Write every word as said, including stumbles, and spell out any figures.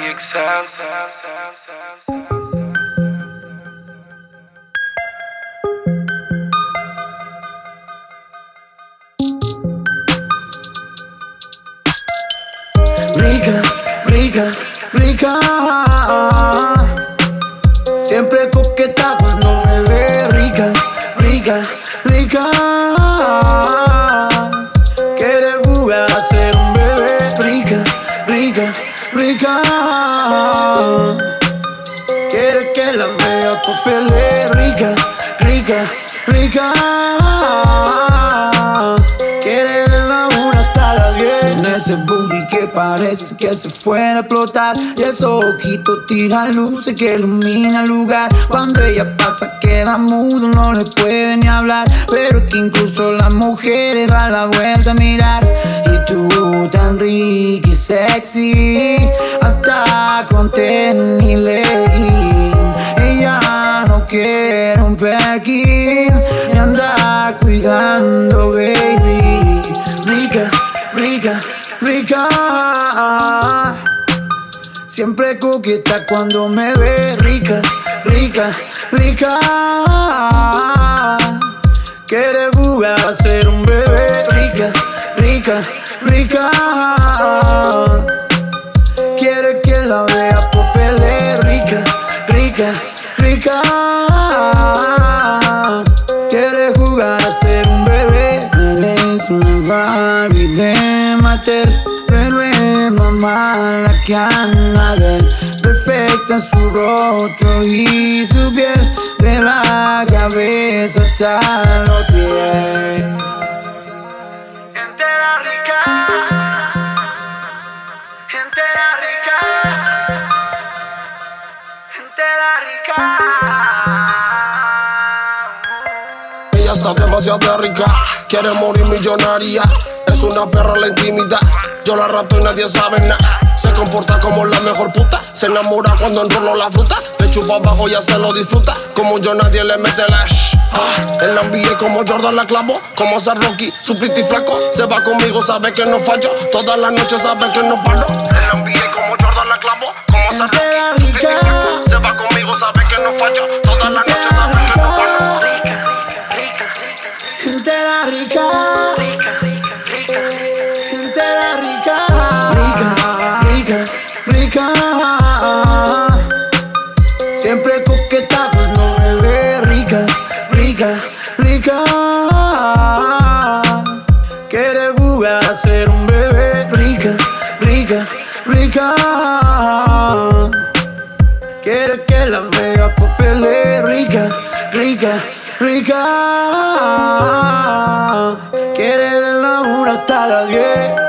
X L. Rica, rica, rica. Siempre coqueta cuando me ve. Rica, rica, rica. Quiere jugar a ser un bebé. Rica, rica, rica. Quiere que la vea por pelear. Rica, rica, rica. Quiere de la una hasta las diez. En ese booty que parece que se fuera a explotar. Y esos ojitos tiran luces que iluminan el lugar. Cuando ella pasa queda mudo, no le puede ni hablar. Pero es que incluso las mujeres dan la vuelta a mirar. Y tú tan rica y sexy, hasta con tenis y legging. Ella no quiere un perkin ni andar cuidando, baby. Rica, rica, rica. Siempre coqueta cuando me ve. Rica, rica, rica. Quiere jugar a ser un bebé. Rica, rica, rica. Quiere que la vea por pelear. Rica, rica, rica. Quiere jugar a ser un bebé. Eres una Barbie de Mattel, pero es más mala que Annabelle. Perfecta en su rostro y su piel, de la cabeza hasta los pies. Entera rica, entera rica, entera rica. Ella está demasiado rica, quiere morir millonaria. Es una perra la intimidad, yo la rapto y nadie sabe nada. Se comporta como la mejor puta, se enamora cuando enrolo la fruta. Le chupa abajo y ya se lo disfruta, como yo nadie le mete la shh. Ah, en la N B A como Jordan la clavo, como ser Rocky, su pretty flaco. Se va conmigo, sabe que no fallo, todas las noches sabe que no paro. En la N B A como Jordan la clavo, como ser Rocky, su pretty flaco. Se va conmigo, sabe que no fallo, todas las noches sabe que no paro. Entera rica, entera rica, rica, rica, rica. Siempre coqueta cuando me ve. Rica, rica, rica. Quiere jugar a ser un bebé. Rica, rica, rica. Quiere que la vea por pelear. Rica, rica, rica. Quiere de la una hasta las diez.